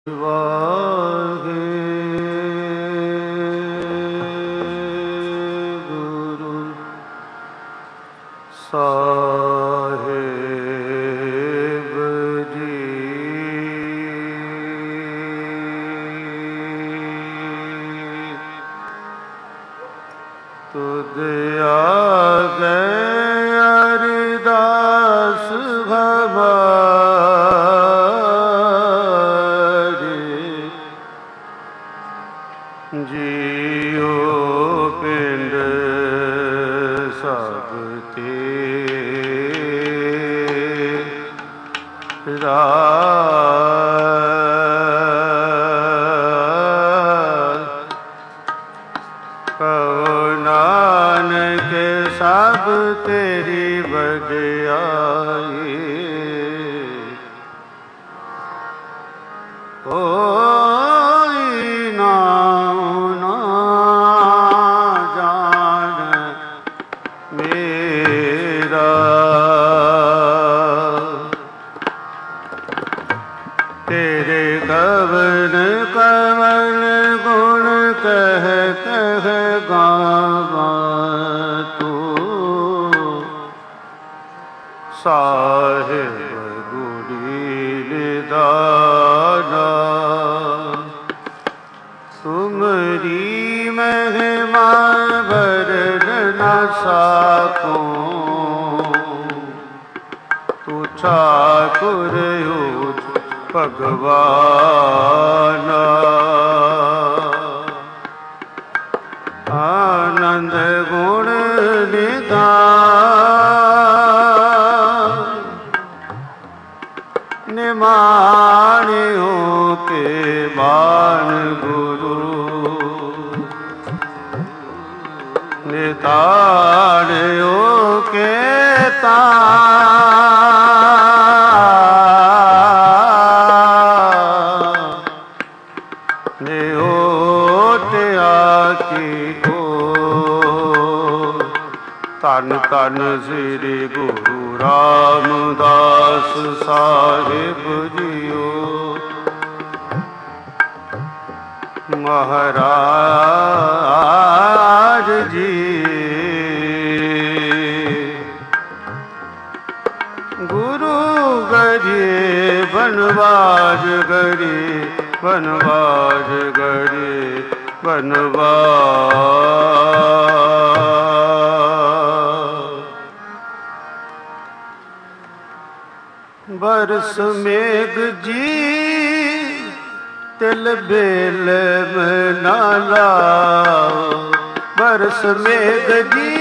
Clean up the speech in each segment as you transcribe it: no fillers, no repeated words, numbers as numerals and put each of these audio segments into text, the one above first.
ਵਾਹਿਗੁਰੂ ਸਾਹਿਬ ਜੀ। ਤੁਧ ਆਗੇ ਅਰਦਾਸ ਜੀਉ ਪਿੰਡ ਸਭ ਤੇਰਾ ਕਹੋ ਨਾਨਕ ਸਭ ਤੇਰੀ ਵਡਿਆਈ। ਤੇਰੇ ਕਵਨ ਕਵਨ ਗੁਣ ਕਹਿ ਕਹਿ ਗਾਵਾਂ ਤੂੰ। ਸਾਹਿਬ ਗੁਰੀ ਨਿਦਾਨਾ ਤੁਮਰੀ ਮਹਿਮਾ ਵਰਨ ਨ ਸਾਕੋ। ਤੂੰ ਠਾਕੁਰ ਭਗਵਾਨ ਆਨੰਦ ਗੁਣ ਨਿਧਾਨ ਨਿਮਾਣਿਓ ਕੇ ਬਾਣ ਗੁਰੂ। ਨਿਤਾਣਿਓ ਕੇ ਧੰਨ ਧੰਨ ਸ੍ਰੀ ਗੁਰੂ ਰਾਮਦਾਸ ਸਾਹਿਬ ਜੀਓ। ਮਹਾਰਾਜ ਜੀ ਗੁਰੂ ਗਰੀਏ ਬਨਵਾਜ ਗਰੀ ਬਨਵਾਜ ਗਰੀ ਬਰਸ ਮੇਘ ਜੀ ਤਿਲ ਬੇਲ ਨਾ ਲਾਓ। ਬਰਸ ਮੇਘ ਜੀ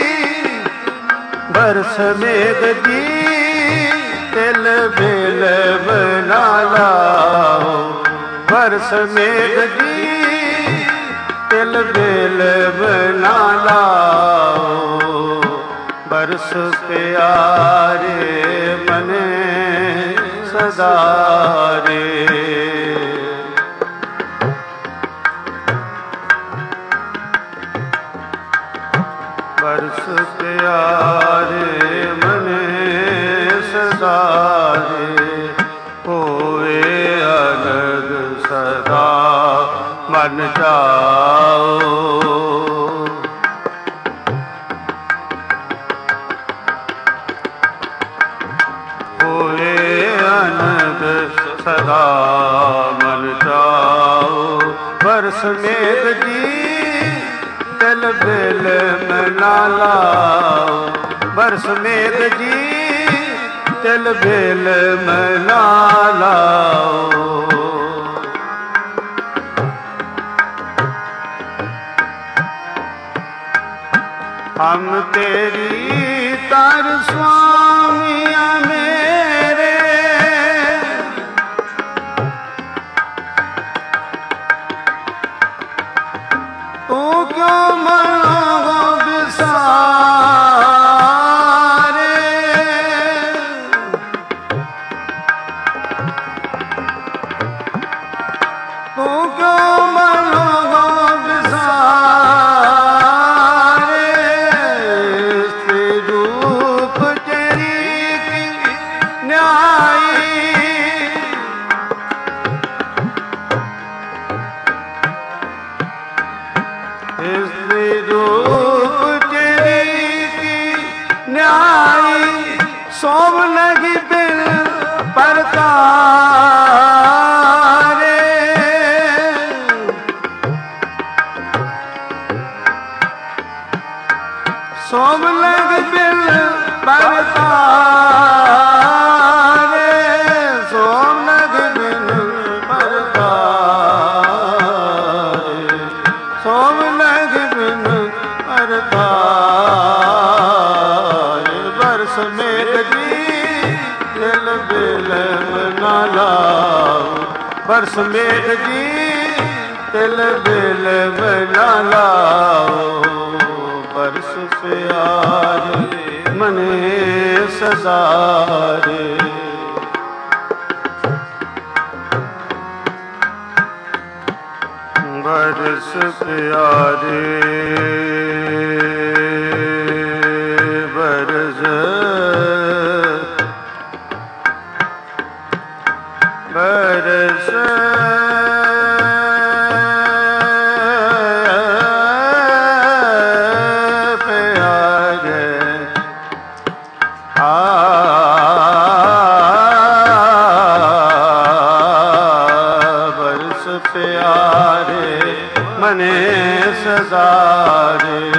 ਬਰਸ ਮੇਘ ਜੀ ਤਿਲ ਬੇਲ ਨਾ ਲਾਓ। ਬਰਸ ਮੇਘ ਜੀ ਤਿਲ ਬੇਲ ਨਾ ਲਾਓ। ਬਰਸ ਪਿਆਰੇ ਮਨੇ ਸਦਾਰੇ। ਬਰਸ ਪਿਆਰੇ ਮਨੇ ਸਦਾਰੇ। ਹੋਏ ਅਨੰਦ ਸਦਾ ਮਨ ਜਾਓ। ਸਦਾ ਮਨ ਜਾਓ। ਬਰਸ ਮੇਘ ਜੀ ਤਿਲ ਬੇਲ ਨਾ ਲਾਓ। ਬਰਸ ਮੇਘ ਜੀ ਤਿਲ ਬੇਲ ਨਾ ਲਾਓ। ਹਮ ਤੇਰੀ ਤਰ ਸੁਆਮੀਆਂ ਮੇਰੇ। ਤੂੰ ਕਿਉਂ ਮਨੋ ਵਿਸਾਰੇ। ਤੂੰ ਕਿਉਂ ਮਨੋ ਵਿਸਾਰੇ। ਤੇ ਰੂਪ ਤੇਰੀ ਕੀ ਨਿਆਈ। बरतारे सोम नग बिन बरतारे सोम नग बिन बरतारे बरस मेघ जी तिल बिल ना लाओ बरस मेघ जी तिल बिल ना लाओ बरस प्यारे मने सदारे बरस प्यारे बरस बरस मने सदारे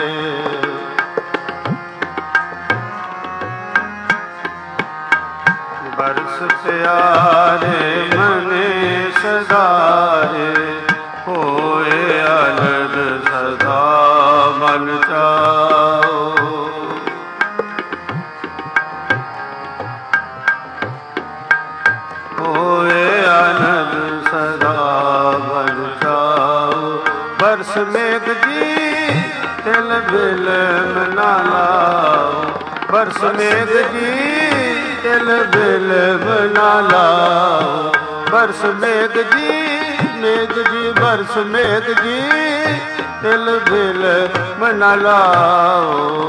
बरस प्यारे मने सदारे होए अलग सदा मन चाओ होए अलग सदा मन चाओ बरस मेघ जी तिल बिल मना लाओ बरस मेघ जी तिल बिल मना लाओ बरस मेघ जी बरस मेघ जी तिल बिल मना लाओ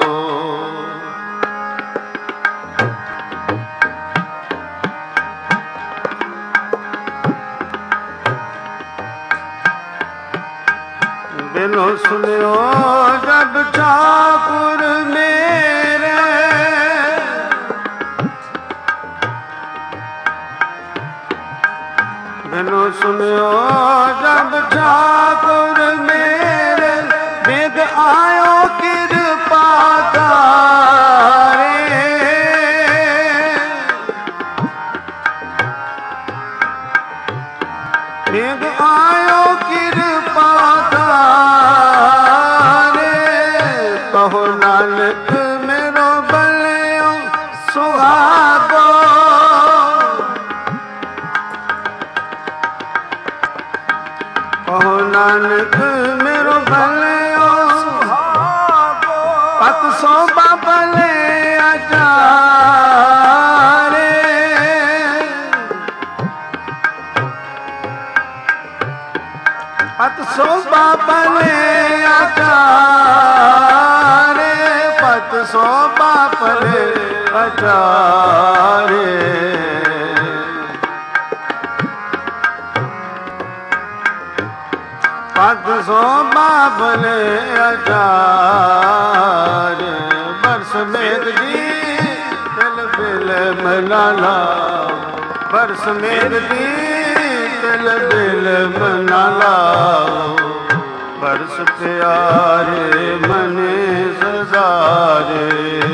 बिनो सुनियो जब ठाकुर मेरे बिनो सुनियो जब ठाकुर मेरे वेद आयो कृपा तारे वेद आयो कृपा कहो नानक मेरो बलियो सुहागो कहो नानक मेरो बलियो सुहागो पत सो बाबले अचारे पत सो बाबले अचारे पत सो बापले अचारे पत सो बापले अचारे बरस मेघ जी तिल बिल मना लाओ बरस मेघ जी तिल बिल मना लाओ बरस प्यारे मने सदारे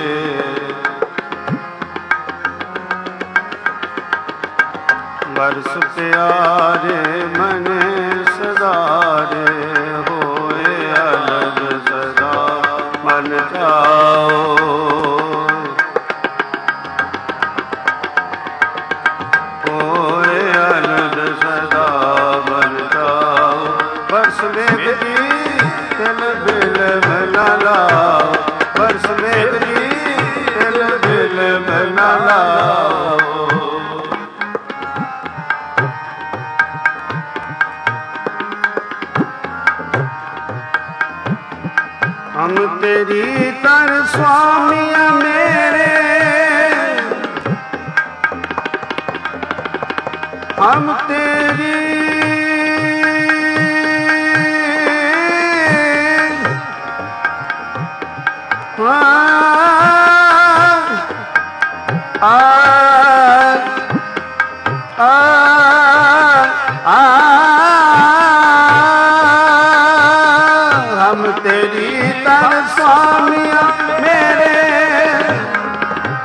बरस प्यारे मने सदारे होए अलग सदा मन जाओ होए अलग सदा मन जाओ बरस मेघ जी तिल बिल मना लाओ बरस मेघ जी तिल बिल मना लाओ हम तेरी तर स्वामी मेरे हम तेरी हम तेरी तर स्वामी मेरे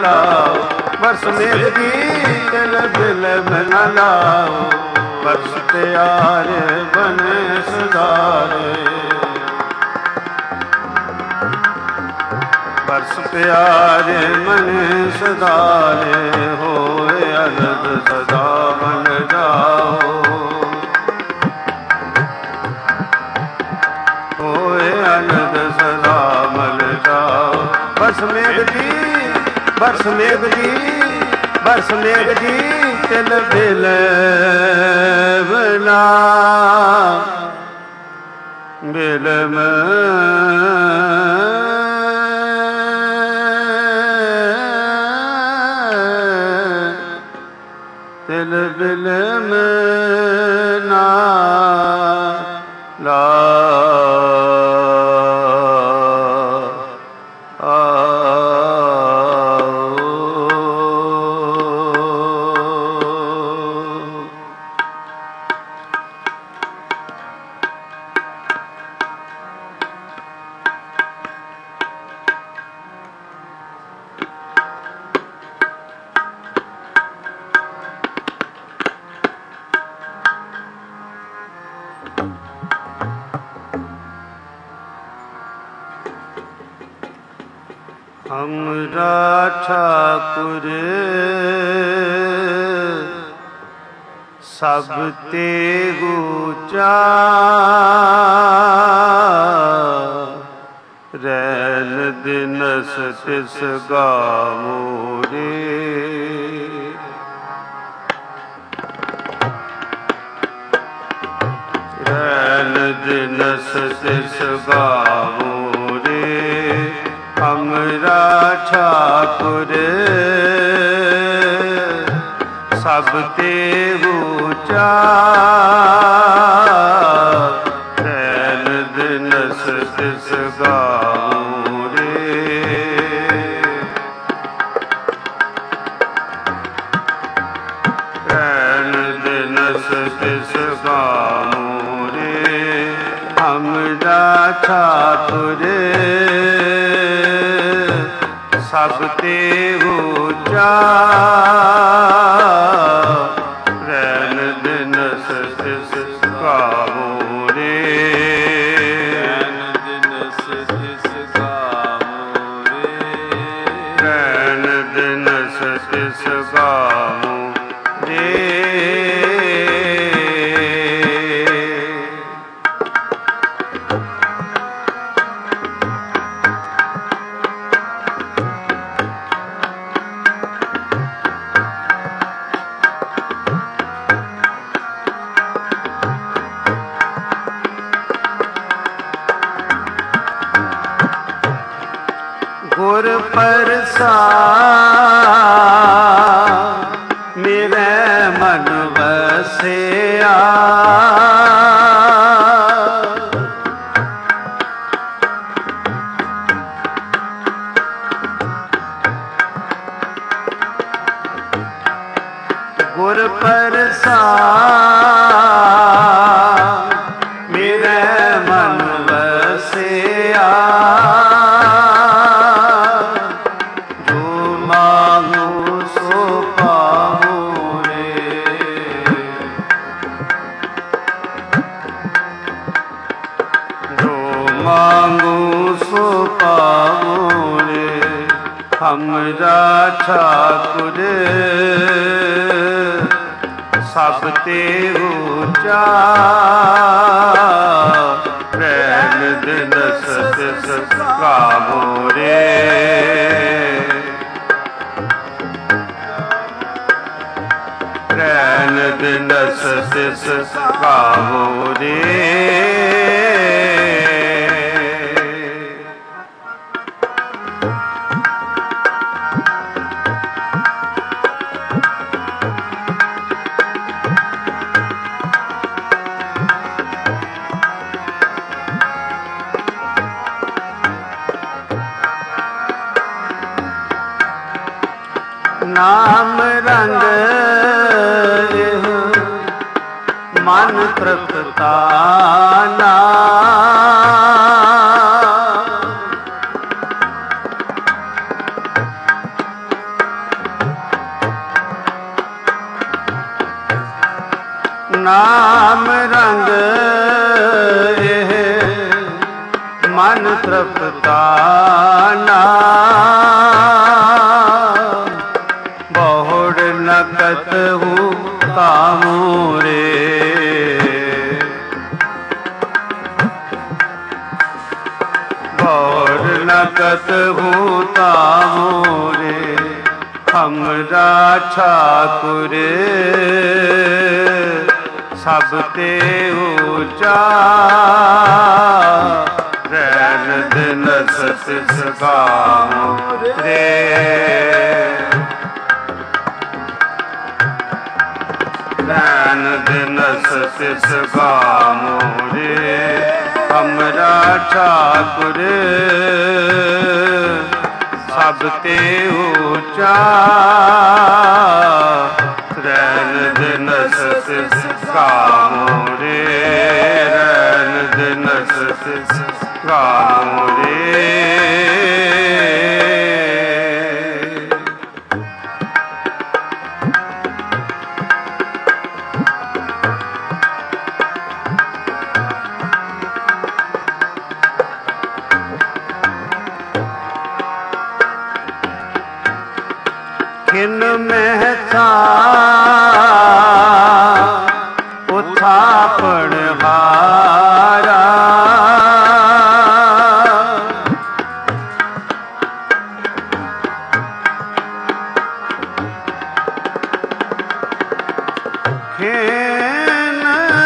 ਲਾਓ, ਬਰਸ ਮੇਘ ਦੀ ਤਿਲ ਬਿਲ ਮਨ ਲਾਓ, ਬਰਸ ਪਿਆਰੇ ਬਨ ਸੁਧਾਰੇ, ਬਰਸ ਪਿਆਰੇ ਮਨ ਸੁਧਾਰੇ, ਹੋਏ ਅਨੰਦ ਸਦਾ ਮਨ ਜਾਓ, ਹੋਏ ਅਨੰਦ ਸਦਾ ਮਨ ਜਾਓ, ਬਰਸ ਮੇਘ ਦੀ, ਬਰਸ ਮੇਘ ਦੀ, ਬਰਸ ਮੇਘ ਦੀ ਤਿਲ ਬਿਲ ਬਲਾ, ਬਿਲ ਤਿਲ ਬਿਲ ਨਾ ਲਾ हमरा ठाकुर सब तेहु रैन दिनस तिस गावो रे, रैन दिनस तिस गावो रे, हमरा ठाकुर सब तेहु रैन दिनस तिस गावो रे, रैन दिनस तिस गावो रे, हमरा ठाकुर सब तेहु रैन दिनस तिस गावो रे, रैन दिनस तिस गावो रे, रैन दिनस तिस गावो रे। गुर प्रसाद मेरे मन बसिया, गुर प्रसाद मेरे मन बसिया, मांगू सो पाओ रे, हमरा ठाकुर सब तेहु रैन दिनस तिस गावो रे, रैन दिनस तिस गावो रे। नाम रंग मन तृप्ताना, ਨਾਮ ਰੰਗ ਇਹ ਮਨ ਤ੍ਰਿਪਤਾ ਨਾ ਬਹੁੜ ਨਕਤ ਹੂੰ ਕਾਮੂਰੇ बहुड़ नकत हूँ तामोरे हमरा ठाकुर सब ते ऊंचा रैन दिन सत सगाम रे रैन दिन सत सगाम रे हमरा ठाकुर सब ते ऊंचा रैन दिन सत सगाम रे रैन दिन सत सगाम रे खिन में था उथापण हारा खिन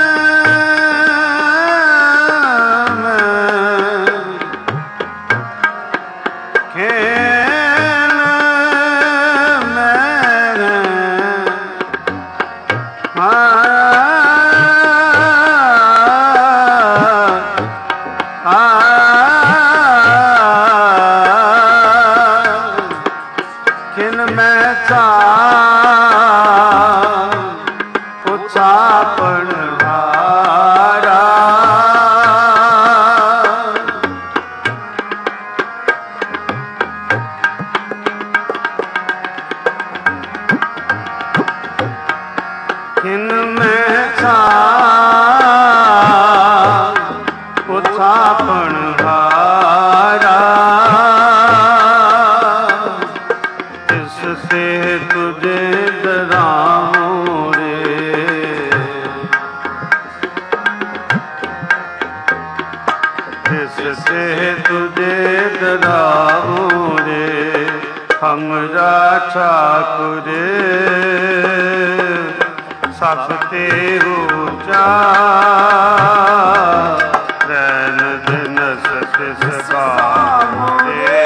ठाकुर सब ते ऊंचा रैन दिन सत सगाम रे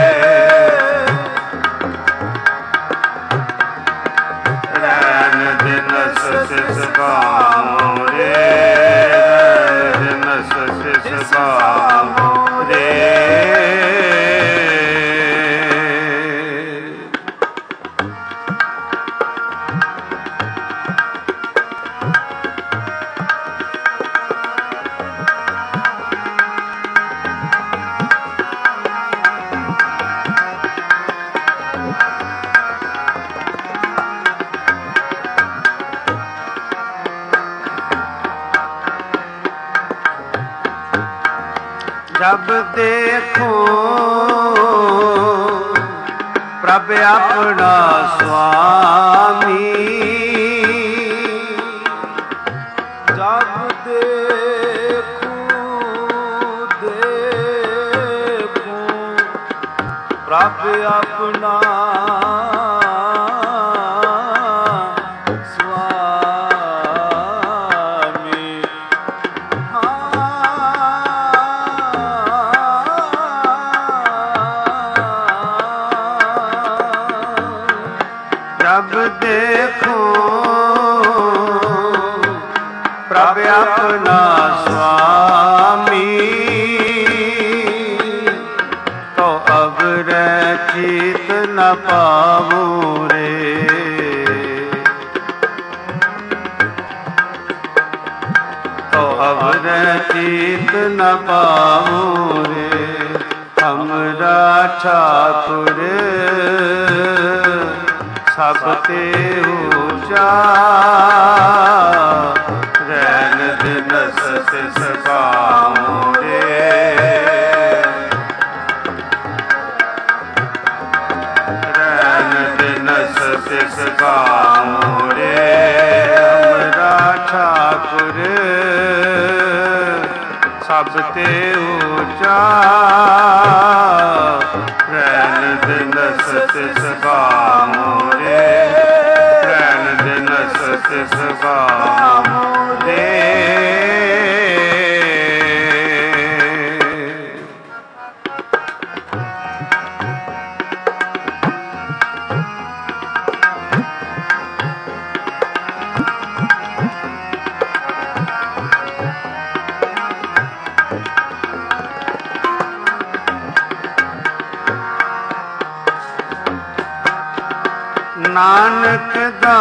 रैन दिन सत सगाम रे रैन दिन सत सगाम रे जब देखो प्रभ अपना स्वामी जब देखो प्रभ अपना जब देखो प्रभ अपना स्वामी तो अब रचित न पाऊं रे तो अब रचित न पाऊं रे हमरा ठाकुर सब ते ऊंचा ਤਿਸ ਗਾਵੋ ਰੇ। ਰੈਣ ਦਿਨਸ ਤਿਸ ਗਾਵੋ ਰੇ। ਹਮਰਾ ਠਾਕੁਰ ਸਭ ਤੇ ਊਚਾ। ਰੈਣ ਦਿਨਸ ਤਿਸ ਗਾਵੋ ਰੇ। ਰੈਣ ਦਿਨਸ ਤਿਸ ਗਾਵੋ ਰੇ। ਨਾਨਕ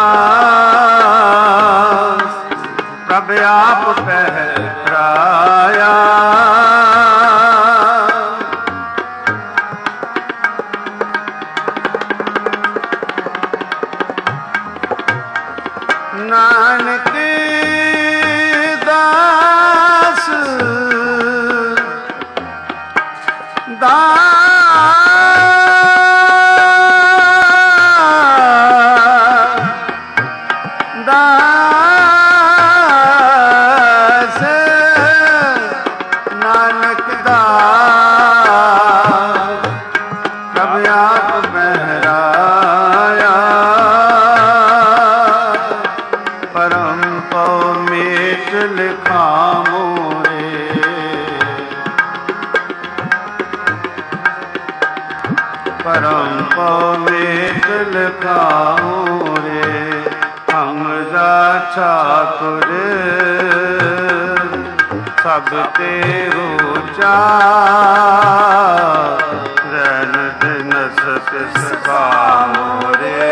ਦਾਸ ਪ੍ਰਭ ਆਪ ਪਹਿਰਾਇਆ। ਨਾਨਕ ਦਾਸ ਨਾਨਕ ਦਾਸ ਪ੍ਰਭ ਆਪ ਪਹਿਰਾਇਆ। ਪਰਮ ਪਉ ਮੇਟ ਲਿਖਾਮੋ ਰੇ। ਪਰਮ ਪਉ ਮੇਟ ਲਿਖਾਮੋ ਰੇ। ਹਮਰਾ ਠਾਕੁਰ ਸਭ ਤੇ ਊਚਾ। ਰੈਣ ਦਿਨਸ ਤਿਸ ਗਾਵੋ ਰੇ।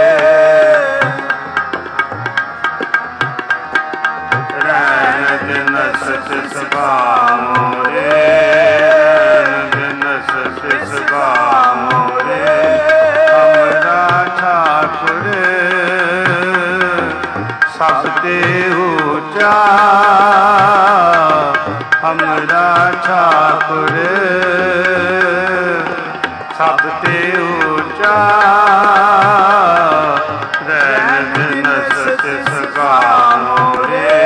ਰੈਣ ਦਿਨਸ ਤਿਸ ਗਾਵੋ ਰੇ। ਰੈਣ ਦਿਨਸ ਤਿਸ ਗਾਵੋ ਰੇ। ਹਮਰਾ ਠਾਕੁਰ ਸਭ ਤੇ ਊਚਾ। ਹਮਰਾ ਠਾਕੁਰ ਸਭ ਤੇ ਊਚਾ। ਰੈਣ ਦਿਨਸ ਤਿਸ ਗਾਵੋ ਰੇ।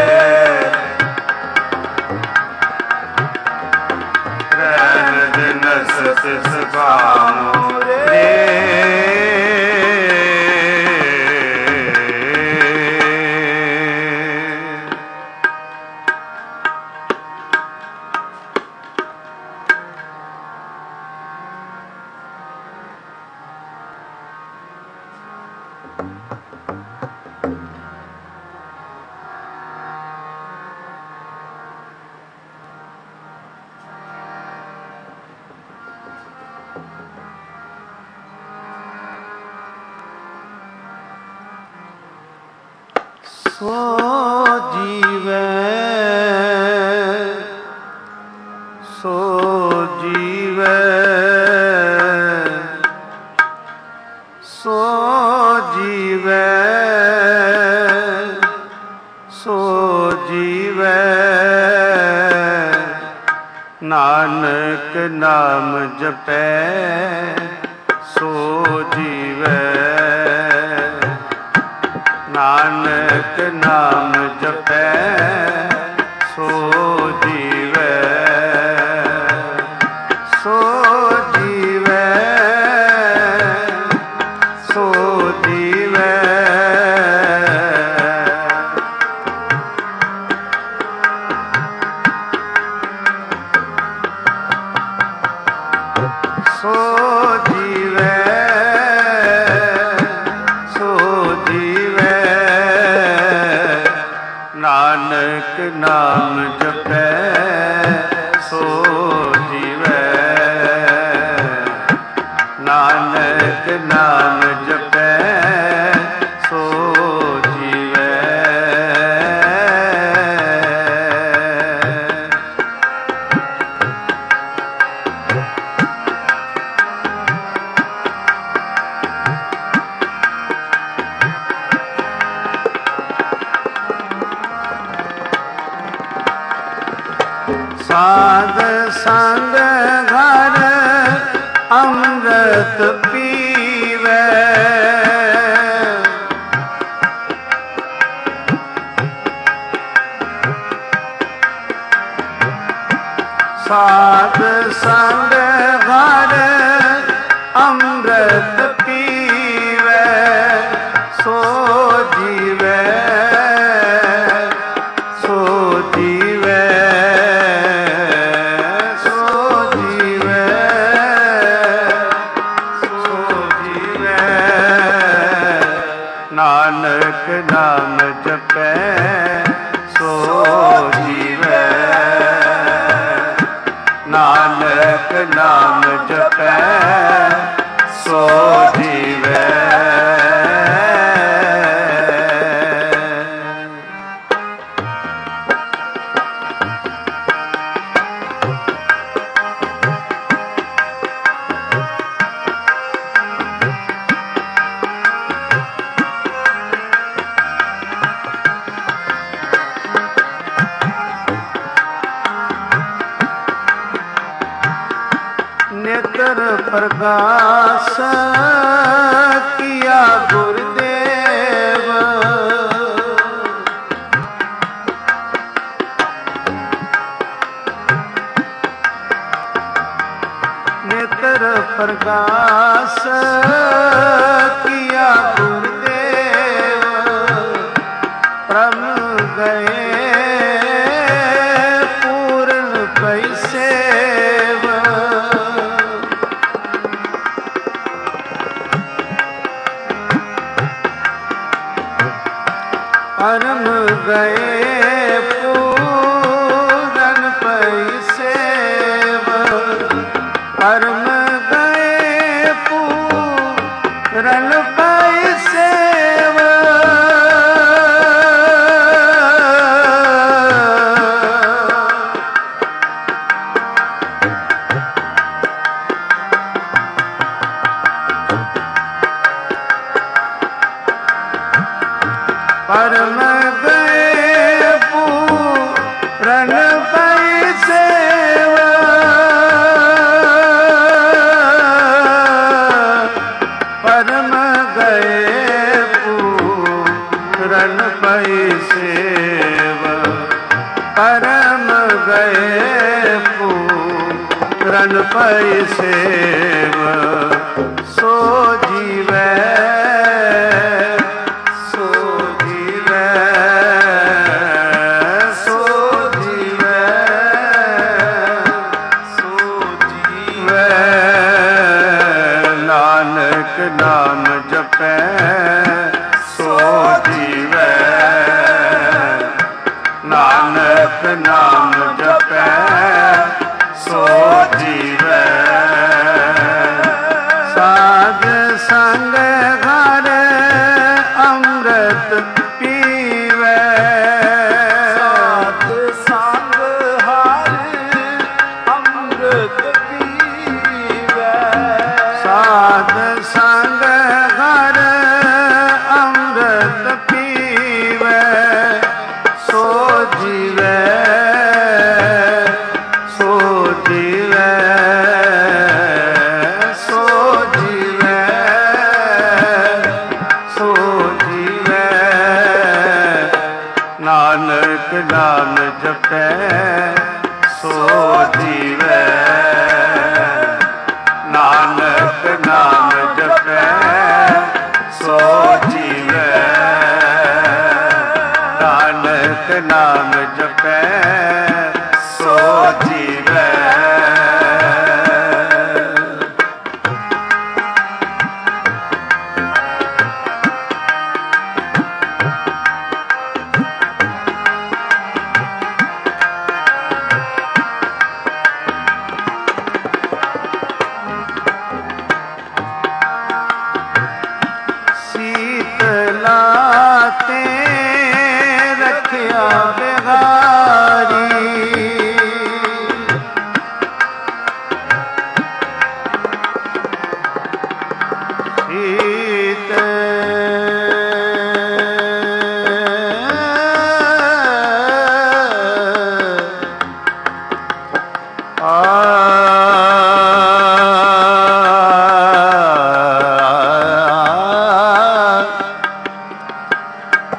ਰੈਣ ਦਿਨਸ ਤਿਸ ਗਾਵੋ ਰੇ। ਸੋ ਜੀਵੈ ਸੋ ਜੀਵੈ ਸੋ ਜੀਵੈ ਸੋ ਜੀਵੈ। ਨਾਨਕ ਨਾਮ ਜਪੈ ਸੋ ਜੀਵੈ। ਨਾਨਕ ਨਾਮ ਜਪੈ ਸੋ ਜੀਵੈ। ਸੋ ਜੀਵੈ ਸੋ ਜੀਵੈ। ਸੋ ਜੀਵੈ ਸੋ ਜੀਵੈ। ਨਾਨਕ ਨਾਮ ਜਪੈ ਸੋ ਜੀਵੈ। ਨਾਨਕ ਨਾਮ ਜਪੈ ਸੋ ਜੀਵੈ। ਸਾਧ ਸੰਗ ਘਰ ਅੰਮ੍ਰਿਤ ਪੀਵੇ ਸਾਧ ਸੰਗ ਘਰ ਅੰਮ੍ਰਿਤ ਪੀਵੇ ਸੋ ਜੀਵੇ ਸੋ ਜੀਵੇ ਸੋ ਜੀਵੇ ਸੋ ਜੀਵੇ ਨਾਨਕ ਨਾਮ ਜਪੈ ਸੋ ਜੀਵੇ ਨਾਨਕ ਨਾਮ ਜਪੈ ਸੋ ਜੀਵੇ नेत्र प्रकाश किया गुरुदेव नेत्र प्रकाश किया गुरुदेव परम गए पूर्ण पैसेव परम गए पूरन पैसेव परम गए पूरन पैसेव परम गए पूरन पैसेव परम गए पूरन पैसेव परम गए पूरन पैसेव सो जीवे नाम जपै सो जीवै नानक नाम जपै सो जीवै साध संग घर अमृत पीवै साध संग हर अमृत पीवै साध संग घर अमृत पीवै सो जीवै सो जीवै सो जीवै सो जीवै नानक नाम जपै सो जीवै नानक नाम जपै सो जीवै नानक नाम जपै सो जीवै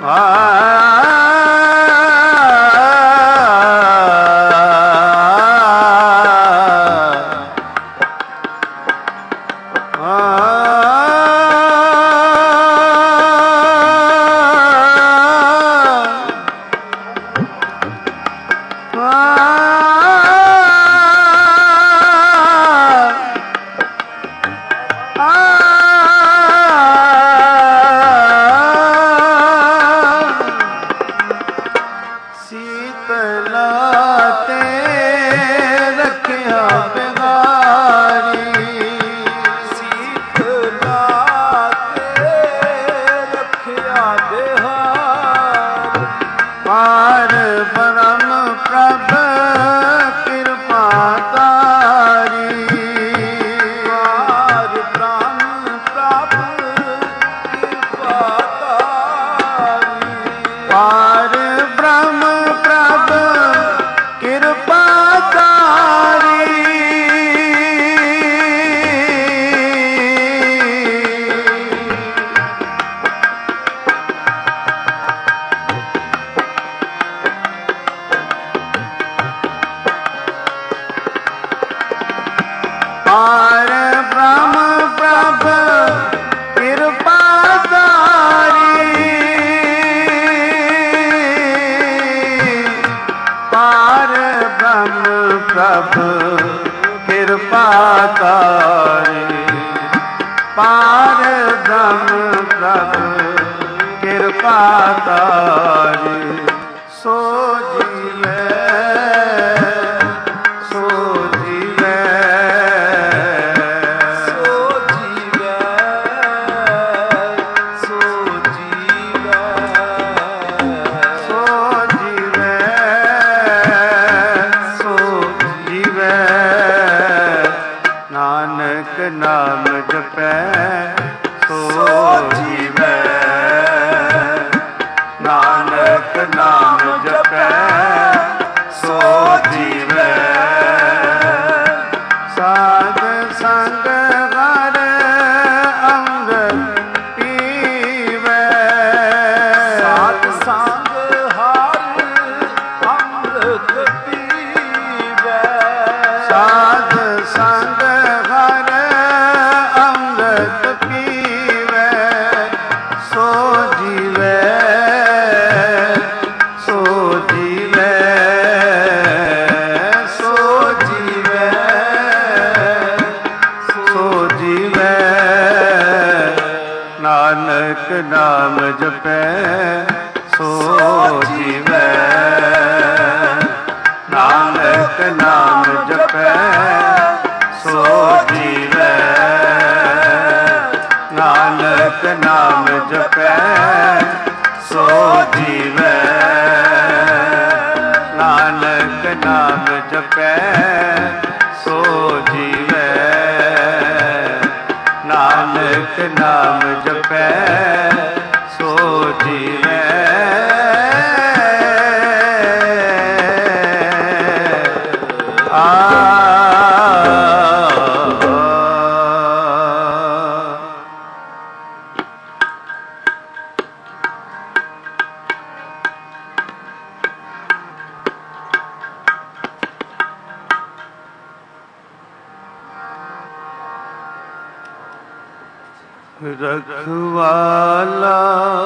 रखवाला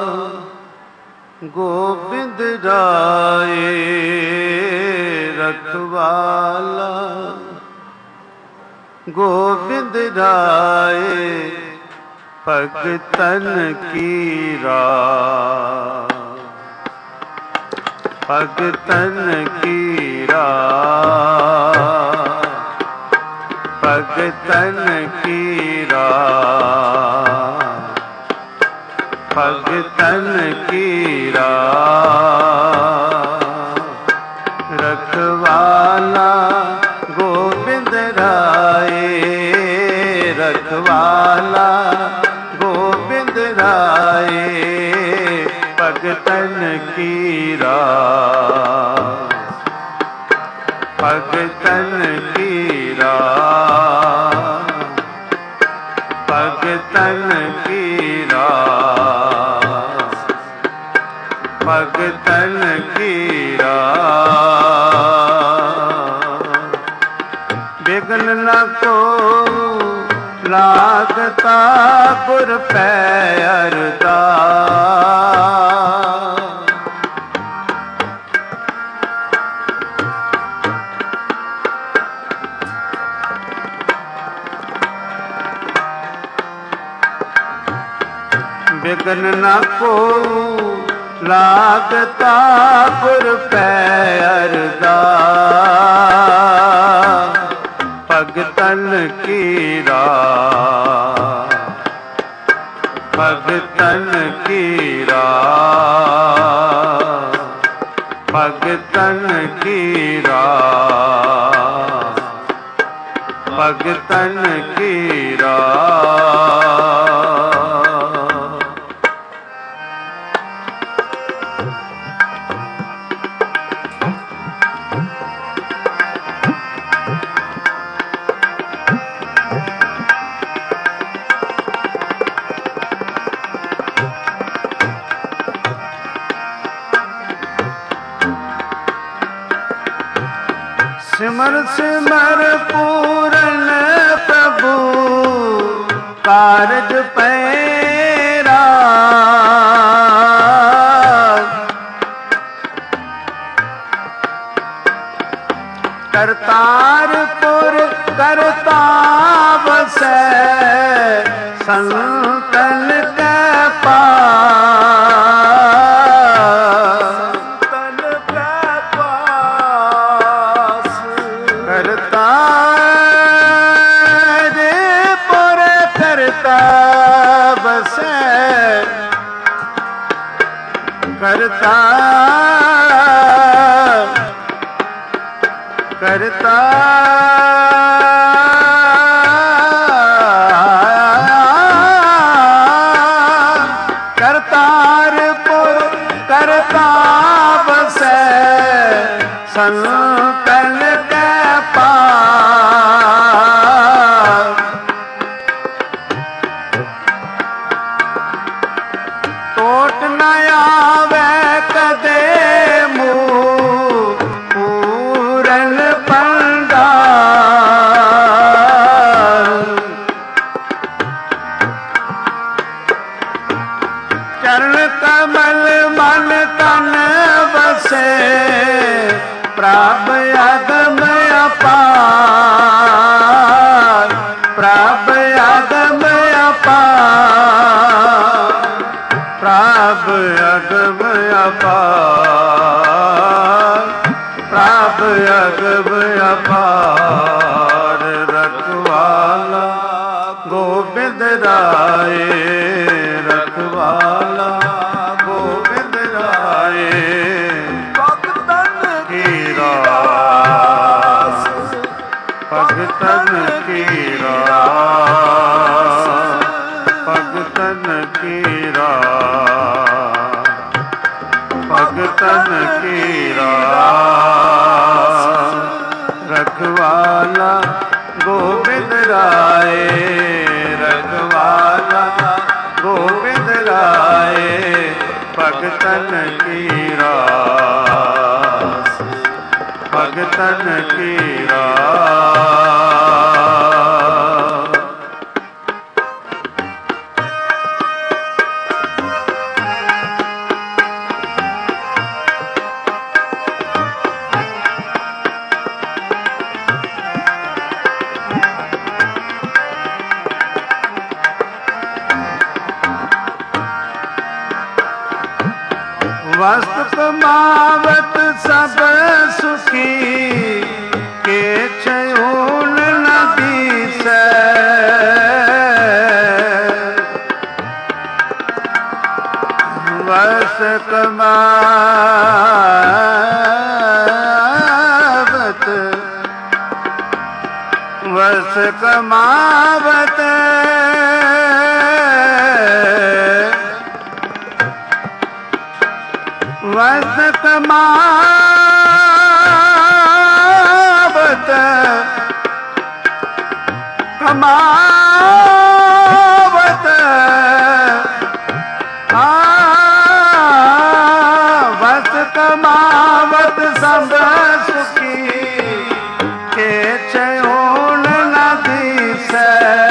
गोविंद राये, रखवाला गोविंद राये, भगतन की राह, भगतन की राह, भगतन की राह, भगतन की राह। रखवाला गोविंद राये, रखवाला गोविंद राये, भगतन की राह, भगतन की राह, भगतन की राह। भगतन की बिघ्न न को लागता गुर पै अरदास। बिघ्न न को लागता गुर पै अरदास। भगतन की भगतन की भगतन की भगतन की सिमर सिमर पूरन प्रभु कारज पैरा। करतारपुर करता बसै संतन के करता करता करतारपुर करता बसै संतन के पास। टोट न आवे कदे मुँह पूरन पंडाल। चरण कमल मन तन बसे प्रभ अगम अपार। प्रभ अगम अपार। प्रभ अगम अपार। प्रभ अगम अपार। रखवाला गोविंद राय। रखवाला गोविंद राय। भगतन की रास। भगतन की रास। भगतन की रास। भगतन की रास। रखवाला गोविंद राय। रखवाला गोविंद राय। भगतन की रास। भगतन की रास। वस्तु कमावत सब सुखी के छयून न दीसै। वस कमावत वस कमावत वस कमावत कमावत कमावत सब सुखी के चयून न दीसै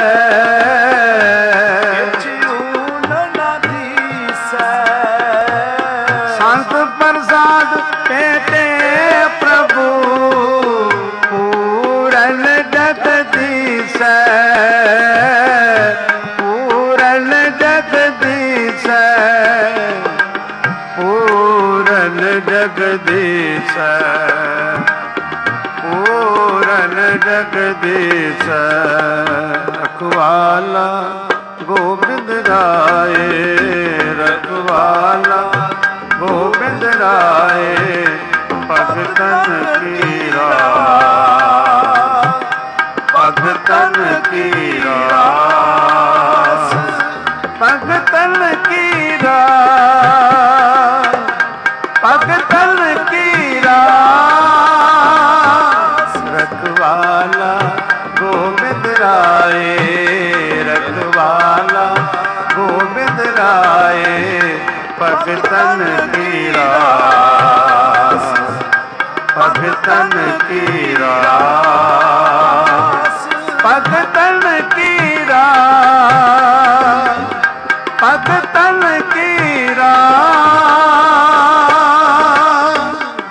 संत प्रसाद पेटे प्रभु पूरन जगदीसै पूरन जगदीसै पूरन जगदीसै पूरन जगदीसै रखवाला गोविंद राय रखवाला गोविंद राय भगतन की रास भगतन की रास भगतन की रास भगतन की रास रखवाला गोविंद राय रखवाला गोविंद राय भगतन की रास भगतन की रास भगतन की रास भगतन की रास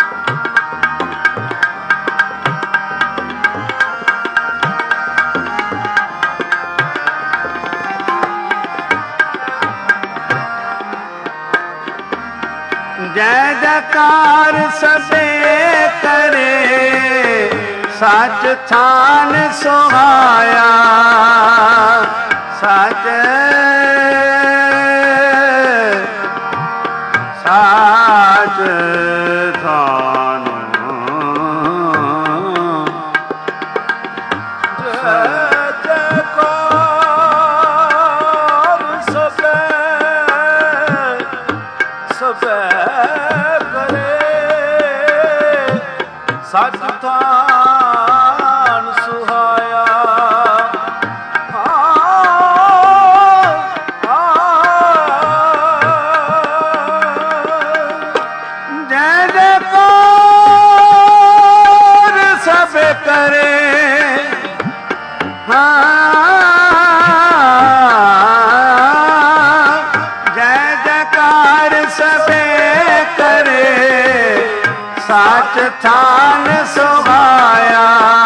जय जयकार सबे करे सच थान सुहाया सच सच थान सच थान सुहाया जय जयकार सब करे जय जयकार सब करे सच थान सुहाया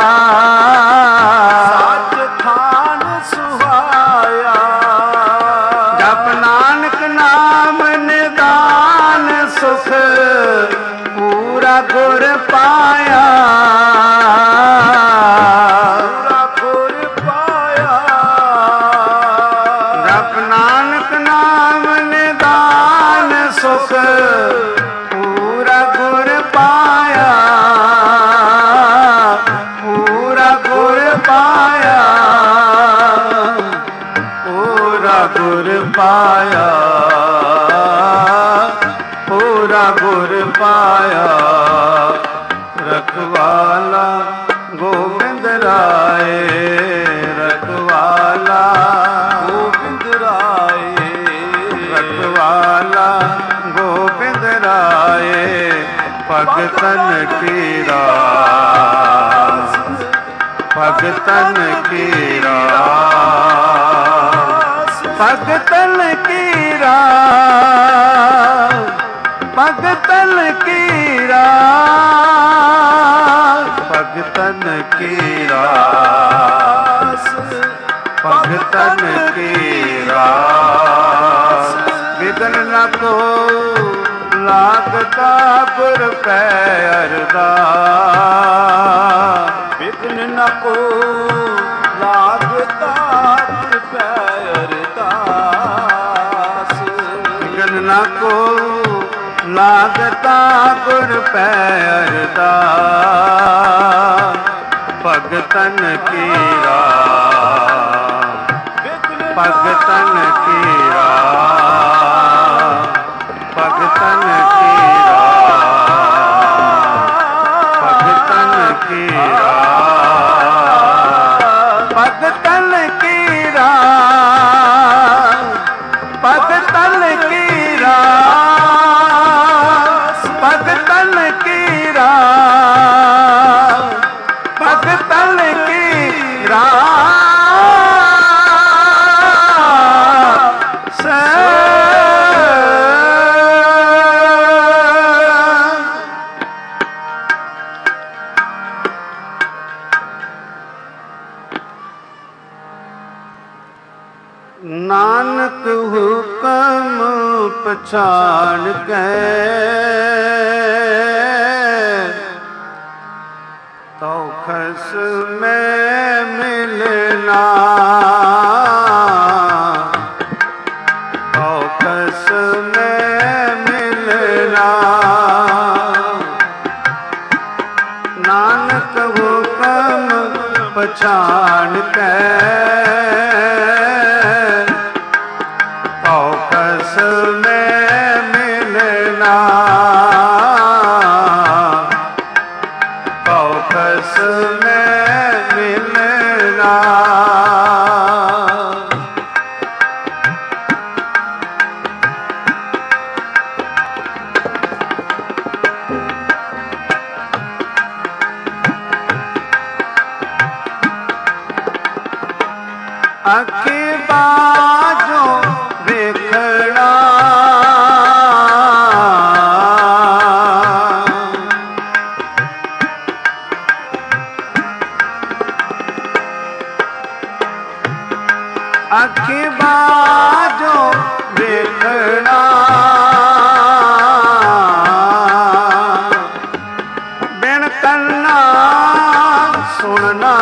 सच थान सुहाया जप नानक नाम निदान सुख पूरा गुर पाया पूरा गुर पाया जप नानक नाम निदान सुख पूरा गुर पाया पूरा गुर पाया पूरा गुर पाया पूरा गुर पाया रखवाला गोविंद राय रखवाला गोविंद राय रखवाला गोविंद राय भगतन की रास भगतन की रास भगतन की रास भगतन की रास भगतन की रास भगतन की रास विघ्न न को लागता गुर पै अरदास विघ्न न को लागता गुर पै अरदास विघ्न न को लागता गुर पै अरदास भगतन की रास भगतन की रास भगतन की रास भगतन की रास भगतन की रास भगतन की रास भगतन ਪਛਾਣ ਕੇ ਤੋ ਖਸਮੈ ਮਿਲਣਾ ਤੋ ਖਸਮੈ ਮਿਲਣਾ ਨਾਨਕ ਹੁਕਮ ਪਛਾਣ ਕੇ ਤੋ ਖਸਮੈ ਮਿਲਣਾ ਤੋ ਖਸਮੈ ਮਿਲਣਾ ਅੱਖੀ ਬਾਝੋਂ ਵੇਖਣਾ ਅੱਖੀ ਬਾਝੋਂ ਵੇਖਣਾ ਬਿਨ ਕੰਨਾ ਸੁਣਨਾ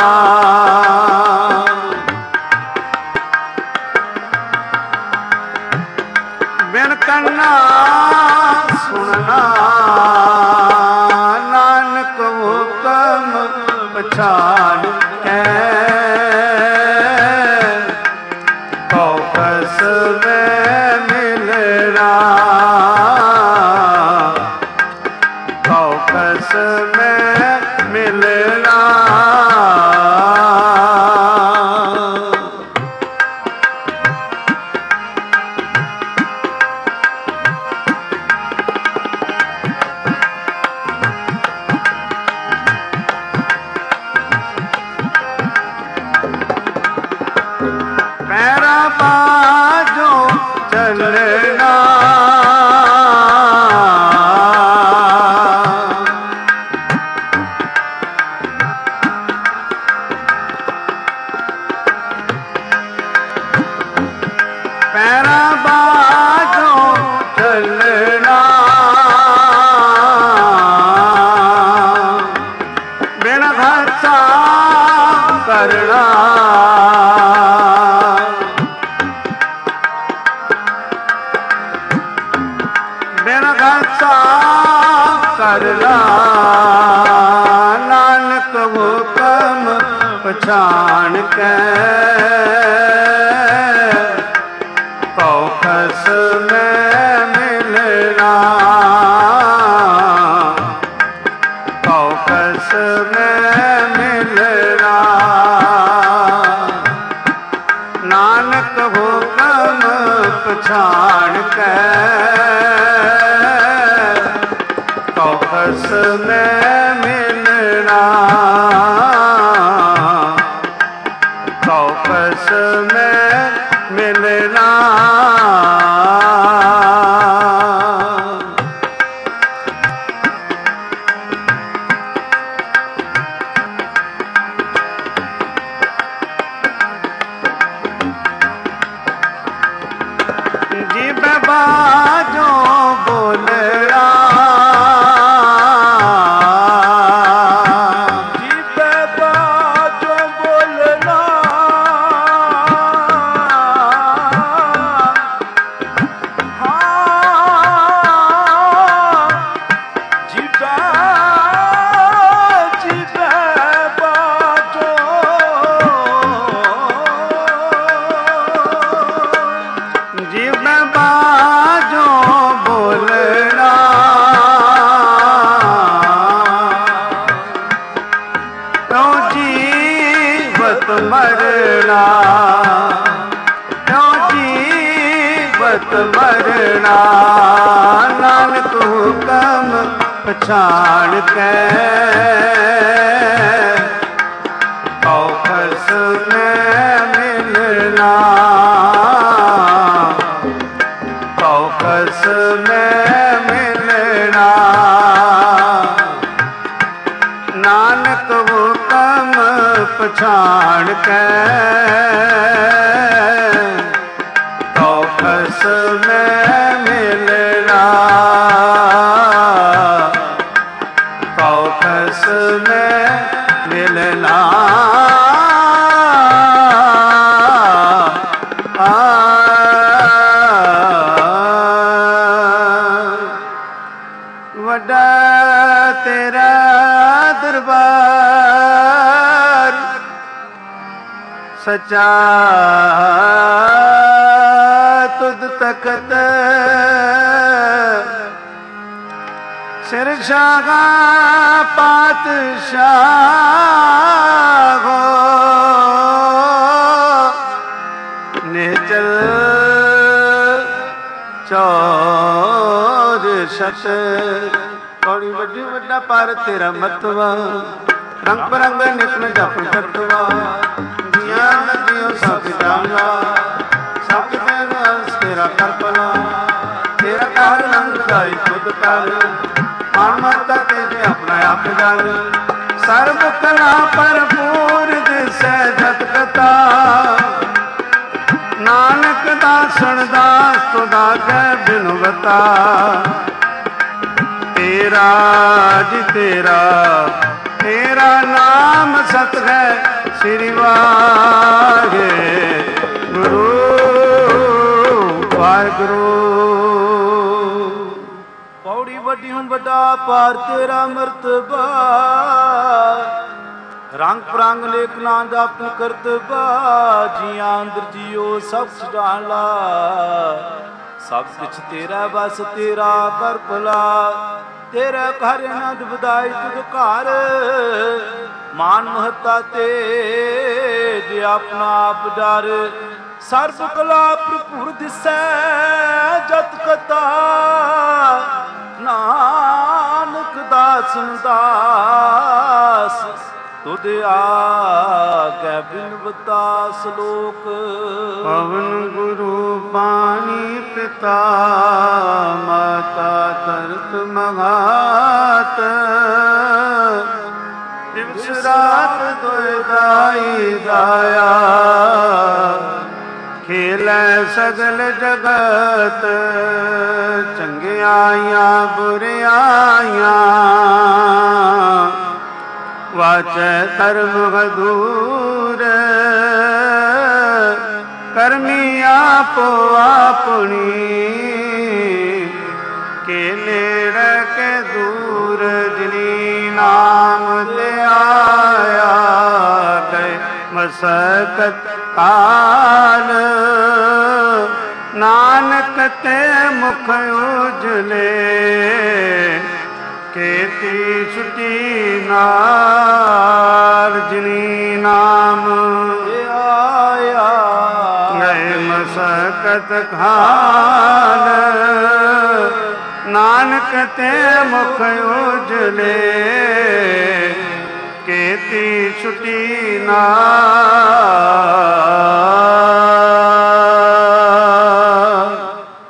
ਬਿਨ ਕੰਨਾ ਸੁਣਨਾ ਨਾਨਕ ਹੁਕਮ ਪਛਾਣ ਕੇ ਤੋ ਖਸਮੈ ਮਿਲਣਾ ਤੋ ਖਸਮੈ ਮਿਲਣਾ ਪੈਰਾ ਬਾਝੋਂ ਚੱਲਣਾ ਪੈਰਾ ਬਾਝੋਂ ਚੱਲਣਾ ਬਿਨ ਹਾਸਾ ਕਰਨਾ ਬਿਨ ਹਾਸਾ ਕਰਨਾ ਨਾਨਕ ਹੁਕਮ ਪਛਾਣ ਕੇ ਤੋ ਖਸਮੈ ਮਿਲਣਾ ਤੋ ਖਸਮੈ ਮਿਲਣਾ ਨਾਨਕ ਹੁਕਮ ਪਛਾਣ ਕੇ ਤੋ ਖਸਮੈ ਮਿਲਣਾ ਤੋ ਖਸਮੈ ਮਿਲਣਾ ਜਿਬ ਬਾਝੋਂ ਬੋਲਣਾ ਜਿਬ ਬਾਝੋਂ ਬੋਲਣਾ ਮਰਨਾ ਕਿਉਂ ਜੀਵਤ ਮਰਨਾ ਨਾਨਕ ਹੁਕਮ ਪਛਾਣ ਕੇ ਤੋ ਖਸਮੈ ਮਿਲਣਾ ਤੋ ਖਸਮੈ ਮਿਲਣਾ ਨਾਨਕ ਹੁਕਮ ਪਛਾਣ ਕੇ ਤੋ ਖਸਮੈ ਵੱਡਾ ਤੇਰਾ ਦਰਬਾਰ, ਸੱਚਾ ਤੁਧ ਤਖਤ, ਸਿਰਸ਼ਾਗਾ ਪਾਤਸ਼ਾਹ ਹੋ, ਨਿਚਲ ਚੌਰ ਛਤ। ਪੌੜੀ ਵੱਡੀ ਵੱਡਾ ਪਰ ਤੇਰਾ ਮਤਵਾ, ਰੰਗ ਬਰੰਗ ਨਿਕਲ ਜਪ ਤਤਵਾ, ਜੀਆਂ ਨਦੀਓ ਸਭ ਜਾਣਾ, ਸਭ ਤੇਰਾ ਤੇਰਾ ਕਰਪਨਾ, ਤੇਰਾ ਕਰ ਰੰਗ ਗਾਈ ਖੁਦ ਕਰ, ਮਨ ਮਰਦਾ ਤੇਰੇ ਆਪਣਾ ਆਪ ਜਾਣ, ਸਰਬ ਕਲਾ ਭਰਪੂਰ ਦਿਸੈ ਜਤ ਕਥਾ, ਨਾਨਕ ਦਾਸਣ ਦਾਸ ਤੁਦਾ ਕੈ ਬਿਨਵਤਾ, ਤੇਰਾ ਜੀ ਤੇਰਾ, ਤੇਰਾ ਨਾਮ ਸਤ ਹੈ ਸ੍ਰੀ ਵਾਹਿਗੁਰੂ ਵਾਹਿਗੁਰੂ। ਪੌੜੀ ਵੱਡੀ ਹੂੰ ਵੱਡਾ ਪਾਰ ਤੇਰਾ ਮਰਤਬਾ, ਰੰਗ ਪ੍ਰੰਗ ਲੇਖ ਨਾਂ ਦਾ ਆਪਨ ਕਰਤਬਾ, ਜੀਆਂ ਅੰਦਰ ਜੀਓ ਸਭ ਸੁਝਾਲਾ, ਸਭ ਕੁਛ ਤੇਰਾ ਬਸ ਤੇਰਾ ਕਰ ਭਲਾ, ਤੇਰਾ ਘਰ ਆਨੰਦ ਵਧਾਈ ਤੁਧ ਘਰ, ਮਾਨ ਮਹੱਤਾ ਤੇ ਜੇ ਆਪਣਾ ਆਪ ਡਰ, ਸਰਬ ਕਲਾ ਭਰਪੂਰ ਦਿਸੈ ਜਤ ਕਥਾ, ਨਾਨਕ ਦਾਸਨ ਦਾਸ ਤੁਧ ਆਗੈ ਬਿਨਵਤਾ ਸਲੋਕ। ਪਵਨ ਗੁਰੂ ਪਾਣੀ ਪਿਤਾ, ਮਾਤਾ ਧਰਤ ਮਹਾਤ, ਦਿਵਸ ਰਾਤ ਦੁਇ ਦਾਈ ਦਾਇਆ, ਖੇਲੈ ਸਗਲ ਜਗਤ, ਚੰਗਿਆਈਆਂ ਬੁਰਿਆਈਆਂ, ਵਾਚੈ ਧਰਮ ਹਦੂਰ, ਕਰਮੀ ਆਪੋ ਆਪਣੀ, ਕੇ ਨੇੜੇ ਕੇ ਦੂਰ, ਜਿਨੀ ਨਾਮ ਤੇ ਆਇਆ, ਗਏ ਮਸਕਤ ਕਾਲ, ਨਾਨਕ ਤੇ ਮੁਖ ਉਜਲੇ, ਕੀਤੀ ਛੁਟੀ ਨਾਲ, ਜਿਨੀ ਨਾਮ ਆਇਆ, ਗਏ ਮਸਕਤ ਖਾਲ, ਨਾਨਕ ਤੇ ਮੁਖ ਉਜਲੇ, ਕੀਤੀ ਛੁਟੀ ਨਾਲ।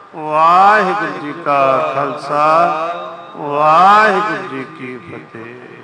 ਵਾਹਿਗੁਰੂ ਜੀ ਕਾ ਖਾਲਸਾ, ਵਾਹਿਗੁਰੂ ਜੀ ਕੀ ਫਤਿਹ।